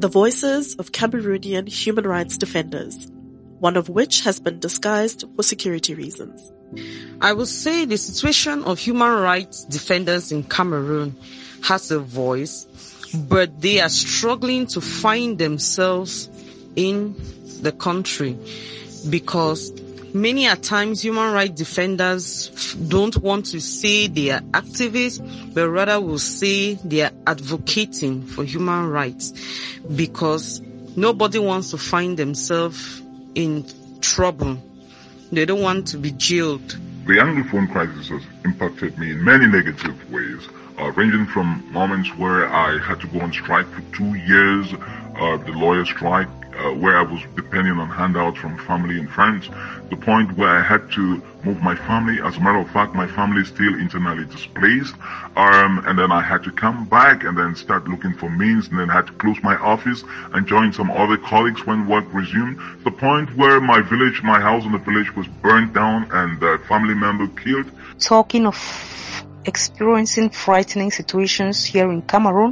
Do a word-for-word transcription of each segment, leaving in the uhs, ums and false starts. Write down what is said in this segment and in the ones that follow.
the voices of Cameroonian human rights defenders, one of which has been disguised for security reasons. I would say the situation of human rights defenders in Cameroon has a voice, but they are struggling to find themselves in the country because many a times human rights defenders don't want to say they are activists, but rather will say they are advocating for human rights because nobody wants to find themselves in trouble. They don't want to be jailed. The Anglophone crisis has impacted me in many negative ways, uh, ranging from moments where I had to go on strike for two years, uh, the lawyer strike, uh, where I was depending on handouts from family and friends, the point where I had to move my family. As a matter of fact, my family is still internally displaced, um, and then I had to come back and then start looking for means, and then had to close my office and join some other colleagues when work resumed. The point where my village, my house in the village was burnt down and a family member killed. Talking of experiencing frightening situations here in Cameroon,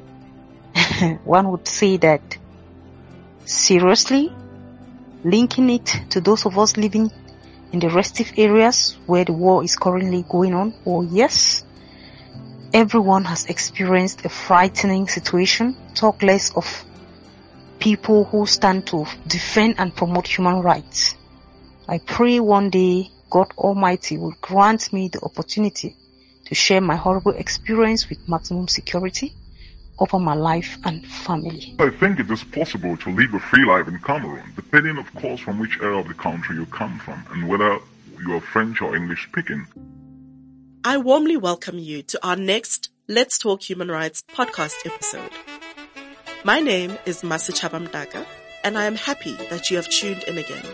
one would say that seriously, linking it to those of us living in the restive areas where the war is currently going on, oh yes, everyone has experienced a frightening situation, talk less of people who stand to defend and promote human rights. I pray one day God Almighty will grant me the opportunity to share my horrible experience with maximum security over my life and family. I think it is possible to live a free life in Cameroon, depending of course from which area of the country you come from and whether you are French or English speaking. I warmly welcome you to our next Let's Talk Human Rights podcast episode. My name is Masichabam Daga, and I am happy that you have tuned in again.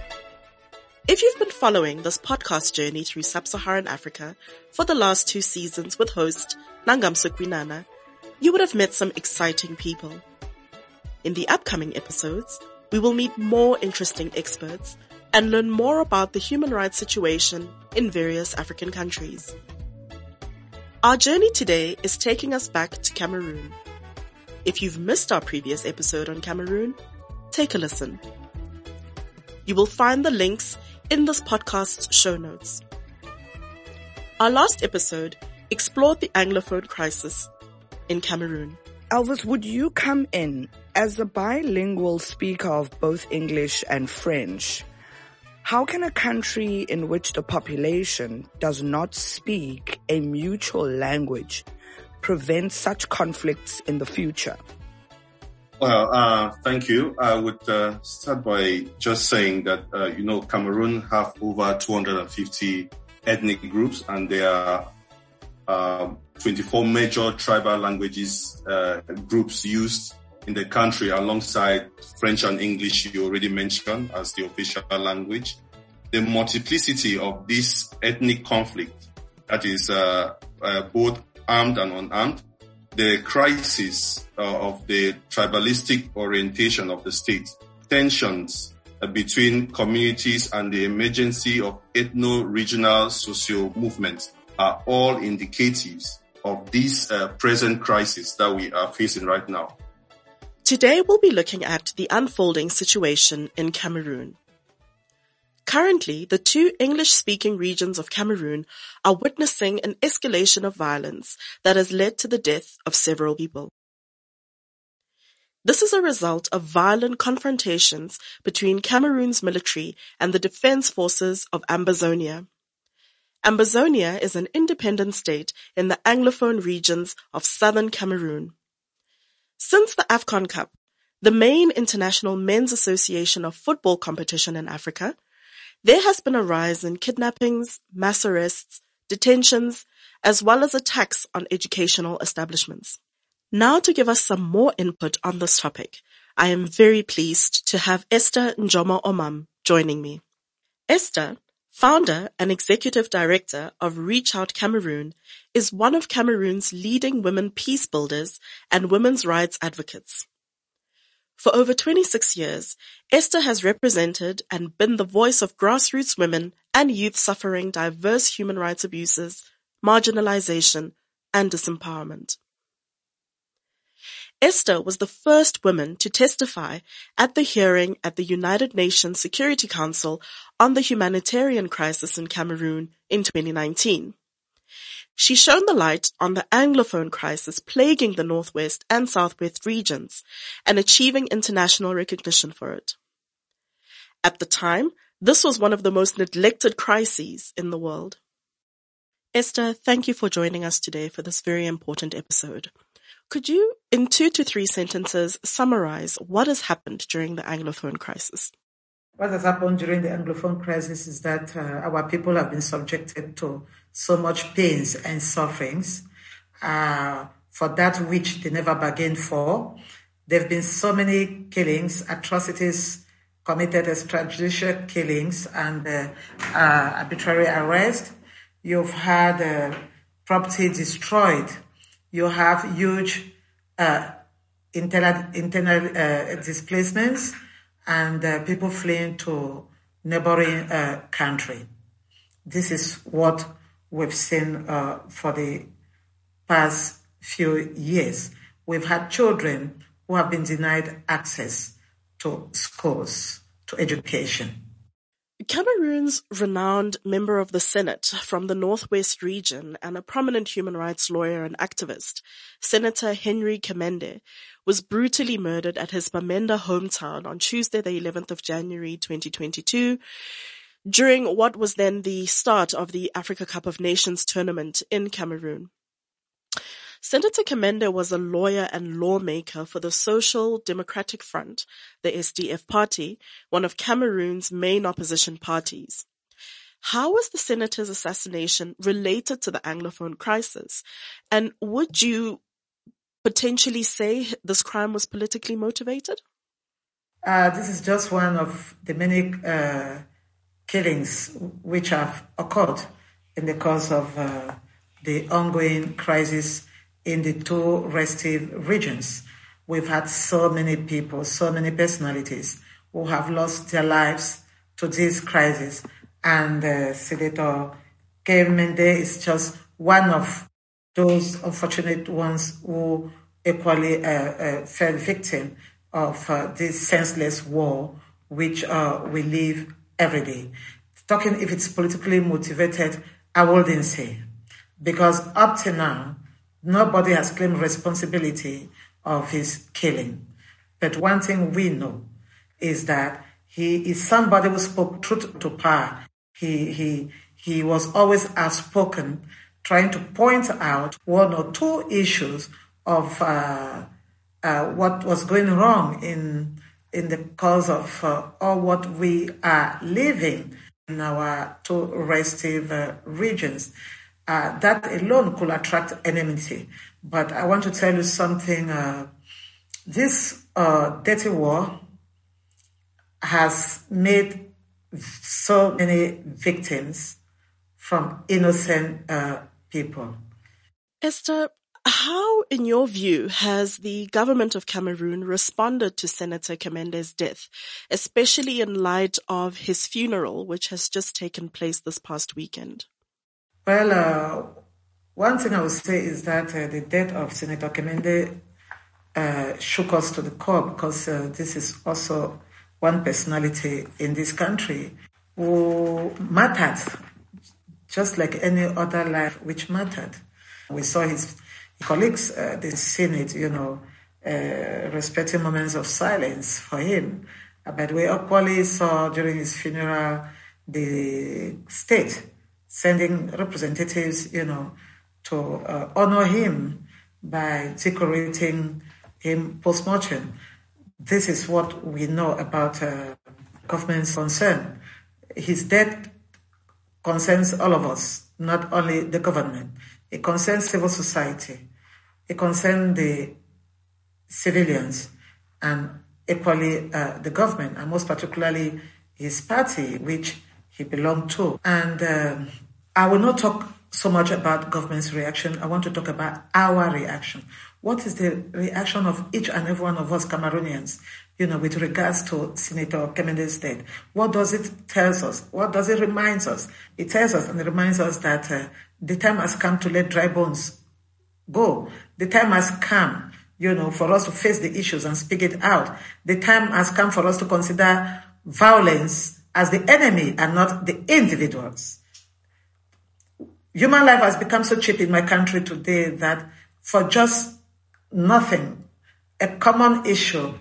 If you've been following this podcast journey through sub-Saharan Africa for the last two seasons with host Nangamso Kwinana, you would have met some exciting people. In the upcoming episodes, we will meet more interesting experts and learn more about the human rights situation in various African countries. Our journey today is taking us back to Cameroon. If you've missed our previous episode on Cameroon, take a listen. You will find the links in this podcast's show notes. Our last episode explored the Anglophone crisis in Cameroon. Elvis, would you come in as a bilingual speaker of both English and French? How can a country in which the population does not speak a mutual language prevent such conflicts in the future? Well, uh, thank you. I would uh, start by just saying that, uh, you know, Cameroon have over two hundred fifty ethnic groups, and there are uh, twenty-four major tribal languages uh, groups used in the country, alongside French and English you already mentioned as the official language. The multiplicity of this ethnic conflict, that is uh, uh, both armed and unarmed, the crisis uh, of the tribalistic orientation of the state, tensions uh, between communities, and the emergency of ethno-regional socio movements are all indicatives of this uh, present crisis that we are facing right now. Today we'll be looking at the unfolding situation in Cameroon. Currently, the two English-speaking regions of Cameroon are witnessing an escalation of violence that has led to the death of several people. This is a result of violent confrontations between Cameroon's military and the defense forces of Ambazonia. Ambazonia is an independent state in the Anglophone regions of southern Cameroon. Since the AFCON Cup, the main international men's association of football competition in Africa, there has been a rise in kidnappings, mass arrests, detentions, as well as attacks on educational establishments. Now to give us some more input on this topic, I am very pleased to have Esther Njoma Omam joining me. Esther, founder and executive director of Reach Out Cameroon, is one of Cameroon's leading women peace builders and women's rights advocates. For over twenty-six years, Esther has represented and been the voice of grassroots women and youth suffering diverse human rights abuses, marginalization, and disempowerment. Esther was the first woman to testify at the hearing at the United Nations Security Council on the humanitarian crisis in Cameroon in twenty nineteen. She shone the light on the Anglophone crisis plaguing the Northwest and Southwest regions and achieving international recognition for it. At the time, this was one of the most neglected crises in the world. Esther, thank you for joining us today for this very important episode. Could you, in two to three sentences, summarize what has happened during the Anglophone crisis? What has happened during the Anglophone crisis is that uh, our people have been subjected to so much pains and sufferings uh, for that which they never bargained for. There have been so many killings, atrocities committed, extrajudicial killings and uh, uh, arbitrary arrest. You've had uh, property destroyed. You have huge uh, internal, internal uh, displacements and uh, people fleeing to neighboring uh, country. This is what we've seen uh, for the past few years. We've had children who have been denied access to schools, to education. Cameroon's renowned member of the Senate from the Northwest region and a prominent human rights lawyer and activist, Senator Henry Kemende, was brutally murdered at his Bamenda hometown on Tuesday the eleventh of January twenty twenty-two during what was then the start of the Africa Cup of Nations tournament in Cameroon. Senator Kemende was a lawyer and lawmaker for the Social Democratic Front, the S D F party, one of Cameroon's main opposition parties. How was the senator's assassination related to the Anglophone crisis? And would you potentially say this crime was politically motivated? Uh, this is just one of the many uh, killings which have occurred in the course of uh, the ongoing crisis in the two restive regions. We've had so many people, so many personalities who have lost their lives to this crisis. And uh, Senator Kemende is just one of those unfortunate ones who equally uh, uh, fell victim of uh, this senseless war which uh, we live every day. Talking if it's politically motivated, I wouldn't say. Because up to now, nobody has claimed responsibility of his killing. But one thing we know is that he is somebody who spoke truth to power. He, he, he was always outspoken, trying to point out one or two issues of uh, uh, what was going wrong in, in the cause of uh, all what we are living in our two restive uh, regions. Uh, that alone could attract enmity. But I want to tell you something. Uh, this uh, dirty war has made so many victims from innocent uh, people. Esther, how, in your view, has the government of Cameroon responded to Senator Kemende's death, especially in light of his funeral, which has just taken place this past weekend? Well, uh, one thing I would say is that uh, the death of Senator Kemende uh, shook us to the core because uh, this is also one personality in this country who mattered, just like any other life which mattered. We saw his colleagues, uh, the Senate, you know, uh, respecting moments of silence for him. Uh, but we equally saw during his funeral the state sending representatives, you know, to uh, honor him by decorating him post-mortem. This is what we know about uh, government's concern. His death concerns all of us, not only the government. It concerns civil society. It concerns the civilians and equally uh, the government, and most particularly his party, which he belonged to. And um, I will not talk so much about government's reaction. I want to talk about our reaction. What is the reaction of each and every one of us Cameroonians, you know, with regards to Senator Kemende's death? What does it tell us? What does it remind us? It tells us and it reminds us that uh, the time has come to let dry bones go. The time has come you know, for us to face the issues and speak it out. The time has come for us to consider violence as the enemy and not the individuals. Human life has become so cheap in my country today that for just nothing, a common issue,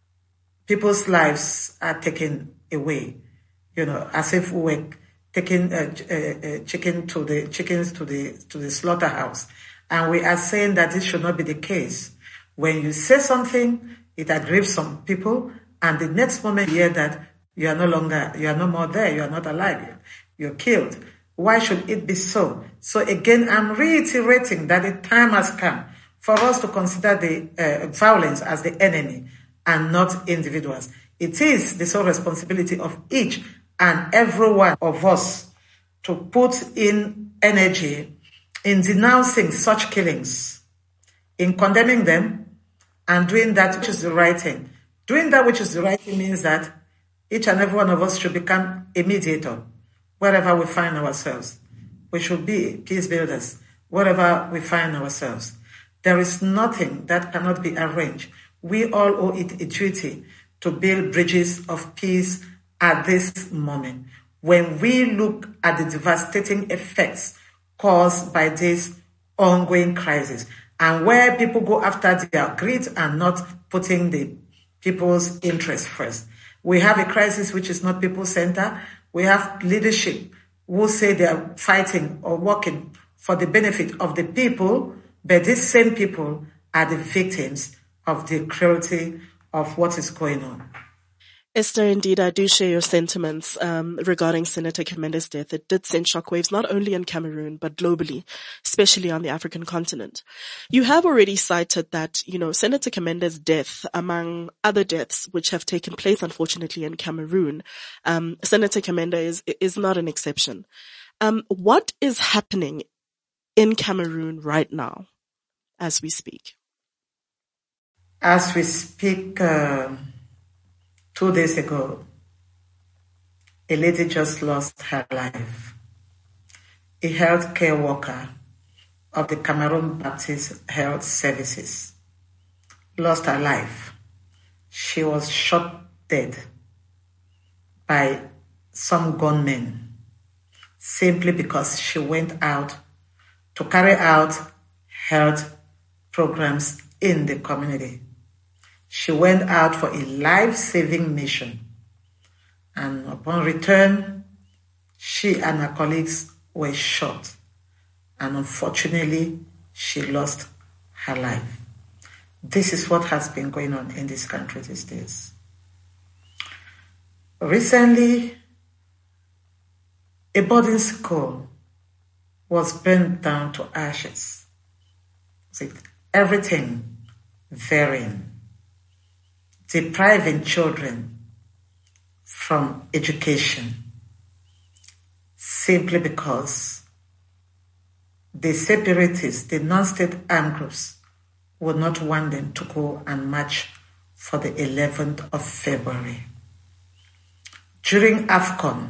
people's lives are taken away, you know, as if we were taking uh, uh, chicken to the chickens to the to the slaughterhouse. And we are saying that this should not be the case. When you say something, it aggrieves some people, and the next moment you hear that you are no longer, you are no more there, you are not alive, you're killed. Why should it be so? So again, I'm reiterating that the time has come for us to consider the uh, violence as the enemy and not individuals. It is the sole responsibility of each and every one of us to put in energy in denouncing such killings, in condemning them, and doing that which is the right thing. Doing that which is the right thing means that each and every one of us should become a mediator wherever we find ourselves. We should be peace builders wherever we find ourselves. There is nothing that cannot be arranged. We all owe it a duty to build bridges of peace at this moment. When we look at the devastating effects caused by this ongoing crisis, and where people go after their greed and not putting the people's interest first. We have a crisis which is not people-centered. We have leadership who say they are fighting or working for the benefit of the people, but these same people are the victims of the cruelty of what is going on. Esther, indeed, I do share your sentiments um, regarding Senator Kemenda's death. It did send shockwaves not only in Cameroon, but globally, especially on the African continent. You have already cited that, you know, Senator Kemenda's death, among other deaths which have taken place, unfortunately, in Cameroon, um, Senator Kemenda is, is not an exception. Um, what is happening in Cameroon right now as we speak? As we speak, uh... Two days ago, a lady just lost her life. A healthcare worker of the Cameroon Baptist Health Services lost her life. She was shot dead by some gunmen simply because she went out to carry out health programs in the community. She went out for a life-saving mission, and upon return, she and her colleagues were shot, and unfortunately, she lost her life. This is what has been going on in this country these days. Recently, a boarding school was burned down to ashes. Everything varying. Depriving children from education simply because the separatists, the non-state armed groups, would not want them to go and march for the eleventh of February. During AFCON,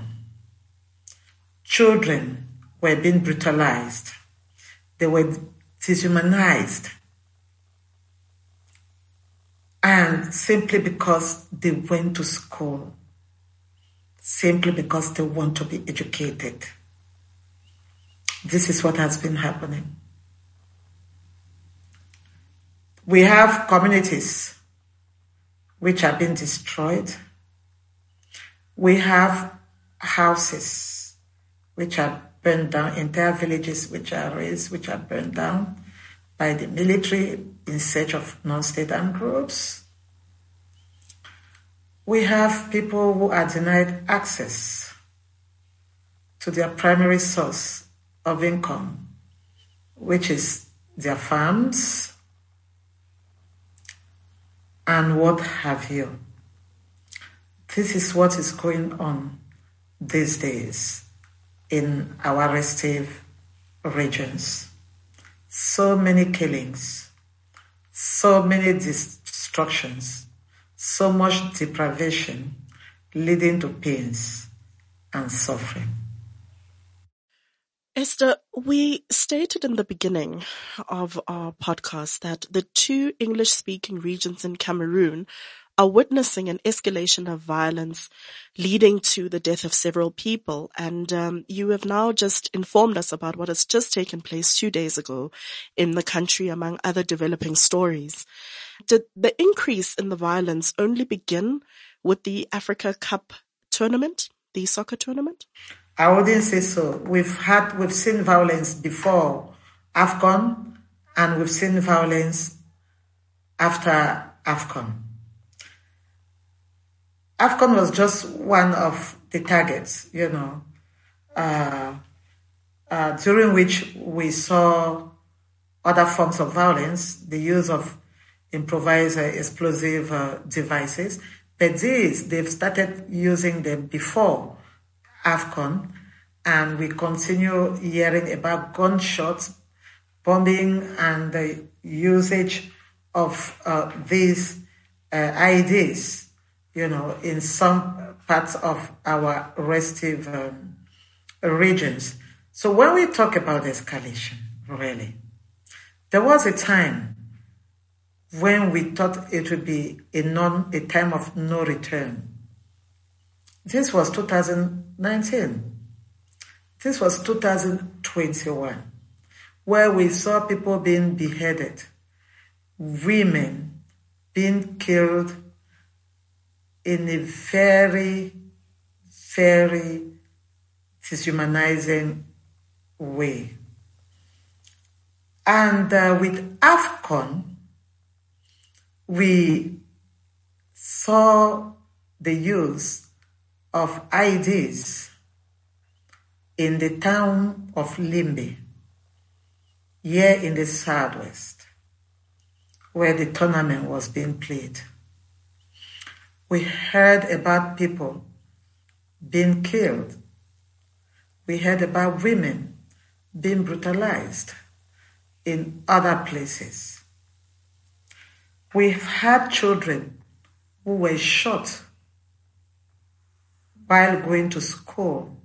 children were being brutalized. They were dehumanized. And simply because they went to school, simply because they want to be educated. This is what has been happening. We have communities which have been destroyed. We have houses which are burned down, entire villages which are razed, which are burned down by the military in search of non-state armed groups. We have people who are denied access to their primary source of income, which is their farms and what have you. This is what is going on these days in our restive regions. So many killings, so many destructions, so much deprivation, leading to pains and suffering. Esther, we stated in the beginning of our podcast that the two English-speaking regions in Cameroon are witnessing an escalation of violence leading to the death of several people. And um, you have now just informed us about what has just taken place two days ago in the country, among other developing stories. Did the increase in the violence only begin with the Africa Cup tournament, the soccer tournament? I wouldn't say so. We've had, we've seen violence before AFCON, and we've seen violence after AFCON. AFCON was just one of the targets, you know, uh, uh, during which we saw other forms of violence, the use of improvised uh, explosive uh, devices. But these, they've started using them before AFCON, and we continue hearing about gunshots, bombing, and the usage of uh, these uh, I E Ds, you know, in some parts of our restive um, regions. So when we talk about escalation, really, there was a time when we thought it would be a non, a time of no return. This was two thousand nineteen. This was two thousand twenty-one, where we saw people being beheaded, women being killed in a very, very dehumanizing way. And uh, with AFCON, we saw the use of I E Ds in the town of Limbe, here in the southwest, where the tournament was being played. We heard about people being killed. We heard about women being brutalized in other places. We've had children who were shot while going to school.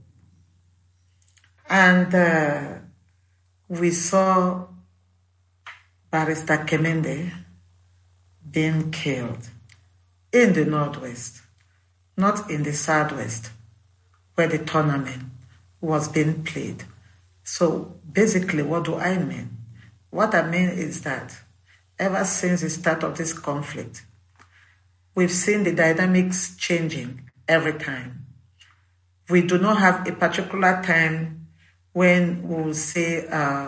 And uh, we saw Barrister Kemende being killed in the northwest, not in the southwest, where the tournament was being played. So basically, what do I mean? What I mean is that ever since the start of this conflict, we've seen the dynamics changing every time. We do not have a particular time when we will say uh,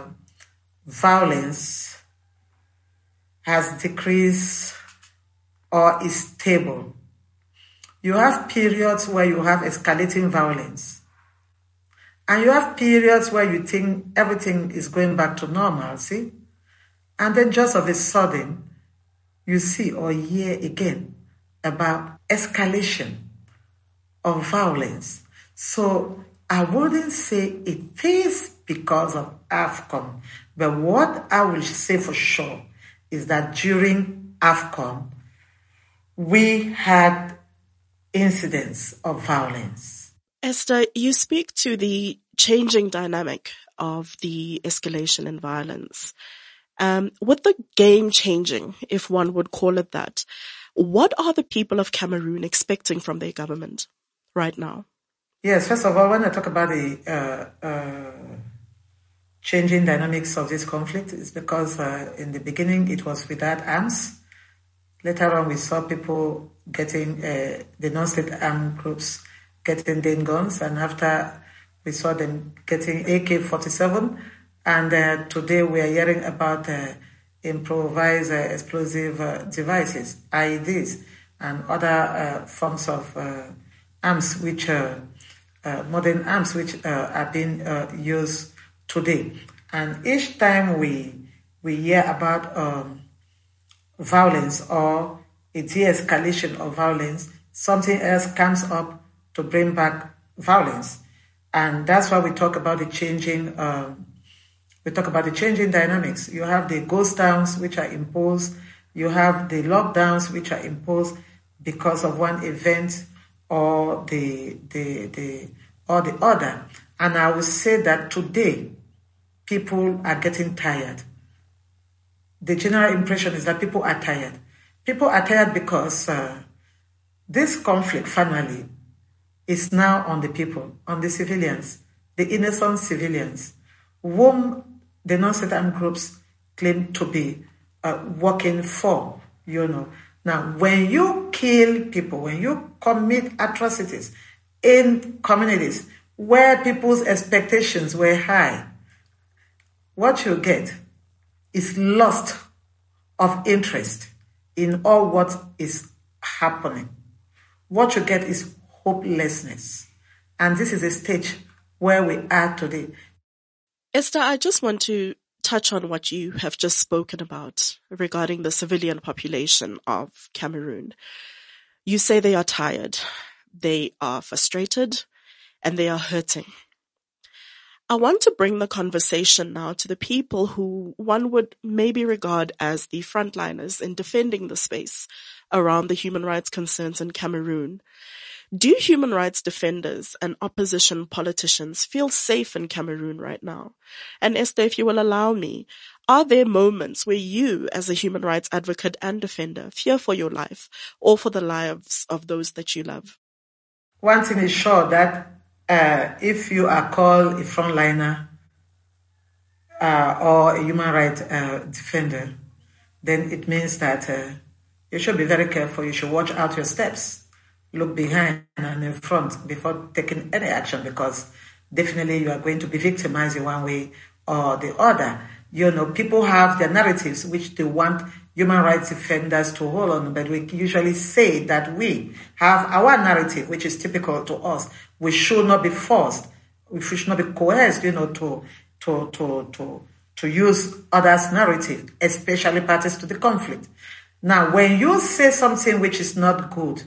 violence has decreased or is stable. You have periods where you have escalating violence. And you have periods where you think everything is going back to normalcy. And then just of a sudden, you see or hear again about escalation of violence. So I wouldn't say it is because of AFCON, but what I will say for sure is that during AFCON, we had incidents of violence. Esther, you speak to the changing dynamic of the escalation in violence. Um, with the game changing, if one would call it that, what are the people of Cameroon expecting from their government right now? Yes, first of all, when I talk about the uh, uh, changing dynamics of this conflict, it's because uh, in the beginning it was without arms. Later on, we saw people getting, uh, the non-state armed groups getting their guns, and after we saw them getting A K forty-seven, and uh, today we are hearing about uh, improvised uh, explosive uh, devices, I E Ds, and other uh, forms of uh, arms, which uh, uh, modern arms, which uh, are being uh, used today. And each time we we hear about um, violence or a de-escalation of violence, something else comes up to bring back violence. And that's why we talk about the changing, um, we talk about the changing dynamics. You have the ghost towns which are imposed. You have the lockdowns which are imposed because of one event or the, the, the, or the other. And I would say that today, people are getting tired. The general impression is that people are tired. People are tired because uh, this conflict finally is now on the people, on the civilians, the innocent civilians, whom the non-state armed groups claim to be uh, working for, you know. Now, when you kill people, when you commit atrocities in communities where people's expectations were high, what you get is loss of interest in all what is happening. What you get is hopelessness. And this is a stage where we are today. Esther, I just want to touch on what you have just spoken about regarding the civilian population of Cameroon. You say they are tired, they are frustrated, and they are hurting. I want to bring the conversation now to the people who one would maybe regard as the frontliners in defending the space around the human rights concerns in Cameroon. Do human rights defenders and opposition politicians feel safe in Cameroon right now? And Esther, if you will allow me, are there moments where you, as a human rights advocate and defender, fear for your life or for the lives of those that you love? One thing is sure, that uh, if you are called a frontliner uh, or a human rights uh, defender, then it means that uh, you should be very careful. You should watch out your steps. Look behind and in front before taking any action, because definitely you are going to be victimized in one way or the other. You know, people have their narratives which they want human rights defenders to hold on, but we usually say that we have our narrative, which is typical to us. We should not be forced. We should not be coerced, you know, to to to to to use others' narrative, especially parties to the conflict. Now, when you say something which is not good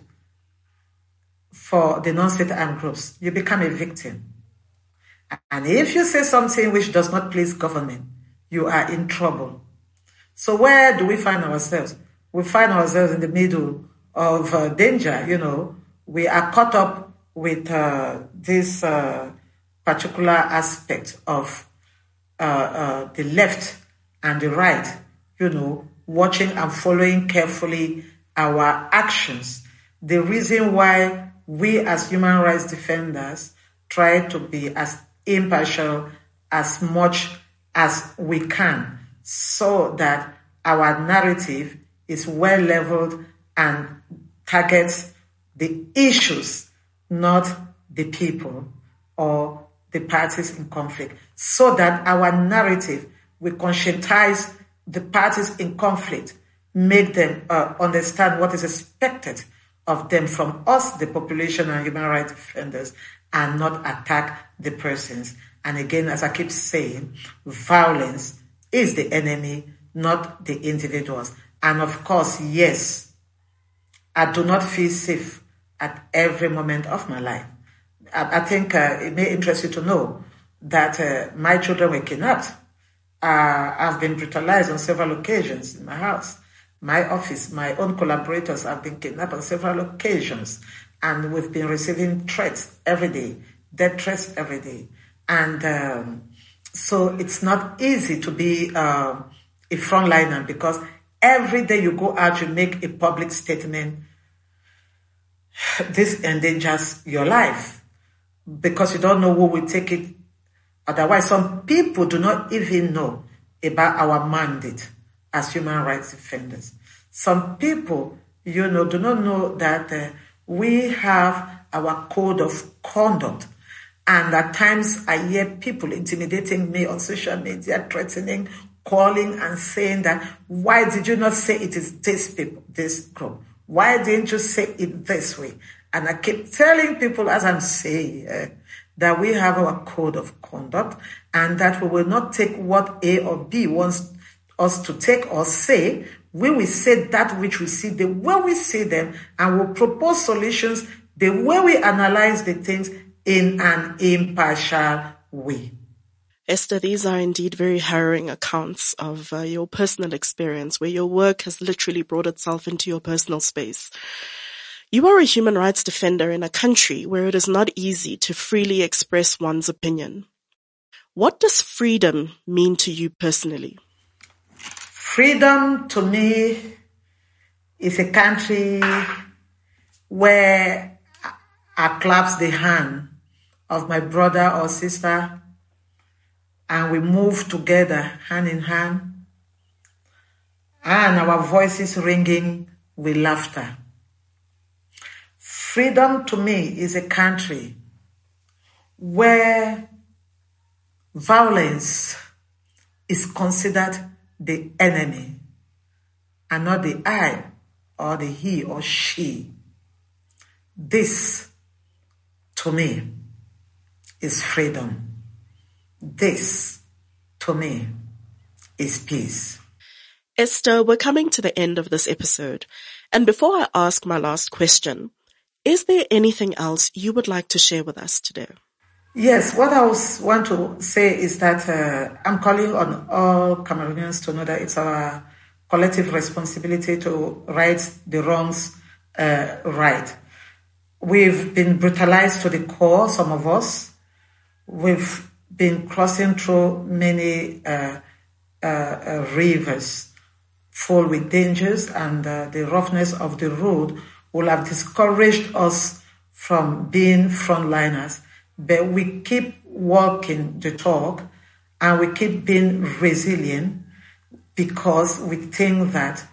for the non-state armed groups, you become a victim. And if you say something which does not please government, you are in trouble. So where do we find ourselves? We find ourselves in the middle of uh, danger, you know. We are caught up with uh, this uh, particular aspect of uh, uh, the left and the right, you know, watching and following carefully our actions. The reason why we as human rights defenders try to be as impartial as much as we can, so that our narrative is well leveled and targets the issues, not the people or the parties in conflict, so that our narrative will conscientize the parties in conflict, make them uh, understand what is expected of them from us, the population and human rights defenders, and not attack the persons. And again, as I keep saying, violence is the enemy, not the individuals. And of course, yes, I do not feel safe at every moment of my life. I, I think uh, it may interest you to know that uh, my children were kidnapped. Uh, I've been brutalized on several occasions in my house. My office, my own collaborators have been kidnapped on several occasions, and we've been receiving threats every day, death threats every day. And um, so it's not easy to be uh, a frontliner, because every day you go out, you make a public statement. This endangers your life because you don't know who will take it. Otherwise, some people do not even know about our mandate as human rights defenders. Some people, you know, do not know that uh, we have our code of conduct. And at times I hear people intimidating me on social media, threatening, calling and saying that, why did you not say it is this people, this group? Why didn't you say it this way? And I keep telling people, as I'm saying, uh, that we have our code of conduct and that we will not take what A or B wants us to take or say. We will say that which we see the way we see them, and will propose solutions the way we analyze the things in an impartial way. Esther, these are indeed very harrowing accounts of uh, your personal experience, where your work has literally brought itself into your personal space. You are a human rights defender in a country where it is not easy to freely express one's opinion. What does freedom mean to you personally? Freedom to me is a country where I clasp the hand of my brother or sister and we move together hand in hand and our voices ringing with laughter. Freedom to me is a country where violence is considered the enemy and not the I or the he or she. This, to me, is freedom. This, to me, is peace. Esther, we're coming to the end of this episode. And before I ask my last question, is there anything else you would like to share with us today? Yes, what I was, want to say is that uh, I'm calling on all Cameroonians to know that it's our collective responsibility to right the wrongs uh, right. We've been brutalized to the core, some of us. We've been crossing through many uh, uh, uh, rivers full with dangers, and uh, the roughness of the road will have discouraged us from being frontliners. But we keep walking the talk and we keep being resilient because we think that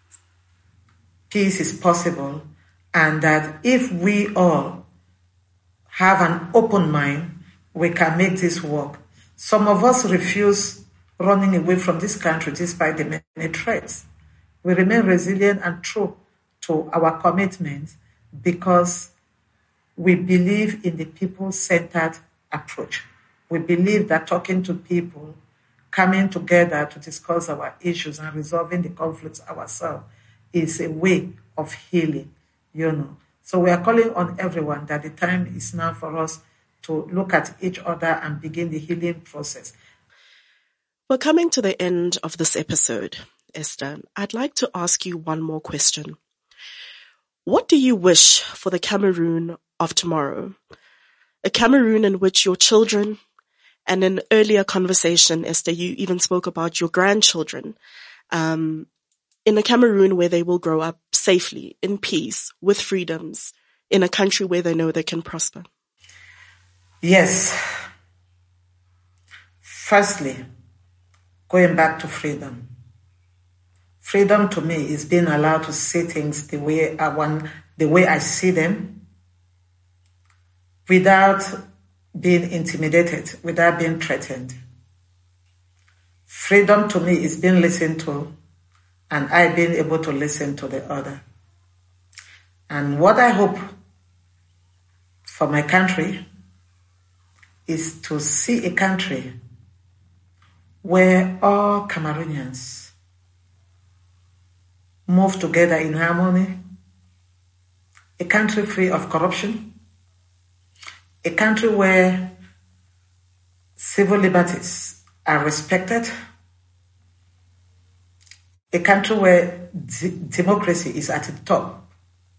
peace is possible and that if we all have an open mind, we can make this work. Some of us refuse running away from this country despite the many threats. We remain resilient and true to our commitment because we believe in the people-centered approach. We believe that talking to people, coming together to discuss our issues and resolving the conflicts ourselves is a way of healing, you know. So we are calling on everyone that the time is now for us to look at each other and begin the healing process. We're coming to the end of this episode, Esther. I'd like to ask you one more question. What do you wish for the Cameroon of tomorrow? A Cameroon in which your children, and in earlier conversation, Esther, you even spoke about your grandchildren, um, in a Cameroon where they will grow up safely, in peace, with freedoms, in a country where they know they can prosper. Yes. Firstly, going back to freedom. Freedom to me is being allowed to see things the way I want, the way I see them, without being intimidated, without being threatened. Freedom to me is being listened to, and I being able to listen to the other. And what I hope for my country is to see a country where all Cameroonians move together in harmony, a country free of corruption, a country where civil liberties are respected, a country where d- democracy is at the top,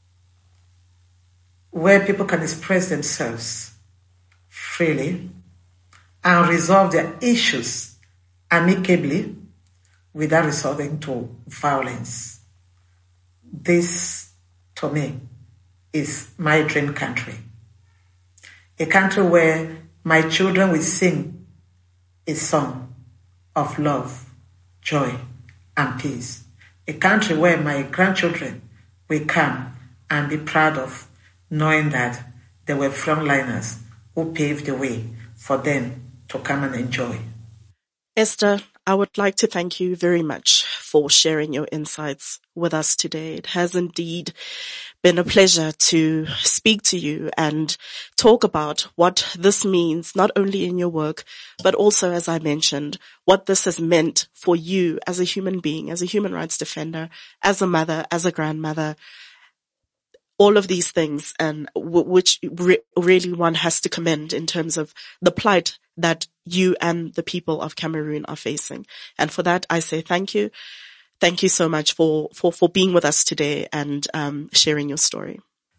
where people can express themselves freely and resolve their issues amicably without resorting to violence. This, to me, is my dream country. A country where my children will sing a song of love, joy, and peace. A country where my grandchildren will come and be proud of knowing that they were frontliners who paved the way for them to come and enjoy. Esther, I would like to thank you very much for sharing your insights with us today. It has indeed been a pleasure to speak to you and talk about what this means, not only in your work, but also, as I mentioned, what this has meant for you as a human being, as a human rights defender, as a mother, as a grandmother, all of these things, and w- which re- really one has to commend in terms of the plight that you and the people of Cameroon are facing. And for that, I say thank you. Thank you so much for, for, for being with us today and um, sharing your story.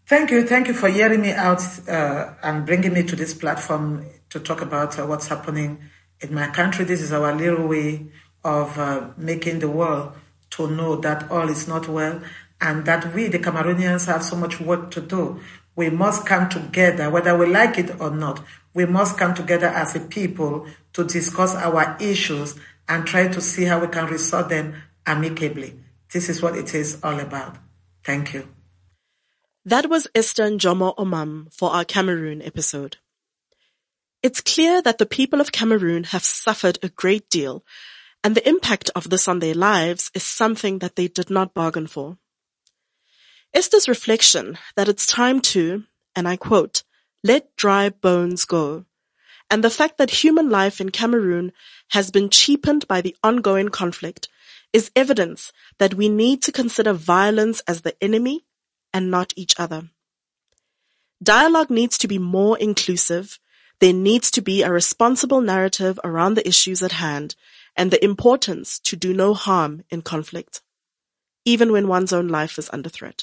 Thank you. Thank you for hearing me out uh, and bringing me to this platform to talk about uh, what's happening in my country. This is our little way of uh, making the world to know that all is not well and that we, the Cameroonians, have so much work to do. We must come together, whether we like it or not. We must come together as a people to discuss our issues and try to see how we can resolve them amicably. This is what it is all about. Thank you. That was Esther Njomo Omam for our Cameroon episode. It's clear that the people of Cameroon have suffered a great deal, and the impact of this on their lives is something that they did not bargain for. Esther's reflection that it's time to, and I quote, let dry bones go, and the fact that human life in Cameroon has been cheapened by the ongoing conflict is evidence that we need to consider violence as the enemy and not each other. Dialogue needs to be more inclusive. There needs to be a responsible narrative around the issues at hand and the importance to do no harm in conflict, even when one's own life is under threat.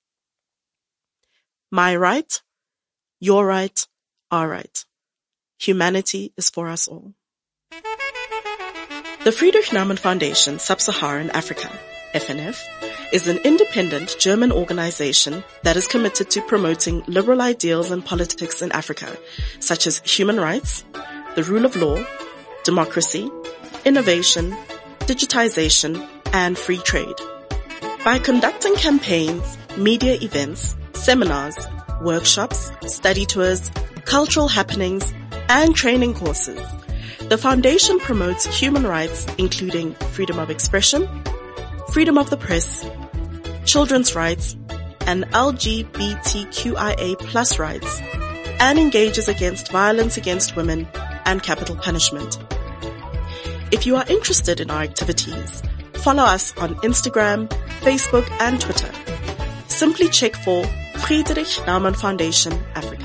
My right, your right, our right. Humanity is for us all. The Friedrich Naumann Foundation Sub-Saharan Africa, F N F, is an independent German organization that is committed to promoting liberal ideals and politics in Africa, such as human rights, the rule of law, democracy, innovation, digitization, and free trade. By conducting campaigns, media events, seminars, workshops, study tours, cultural happenings, and training courses, the foundation promotes human rights including freedom of expression, freedom of the press, children's rights, and L G B T Q I A plus rights, and engages against violence against women and capital punishment. If you are interested in our activities, follow us on Instagram, Facebook, and Twitter. Simply check for Friedrich Naumann Foundation Africa.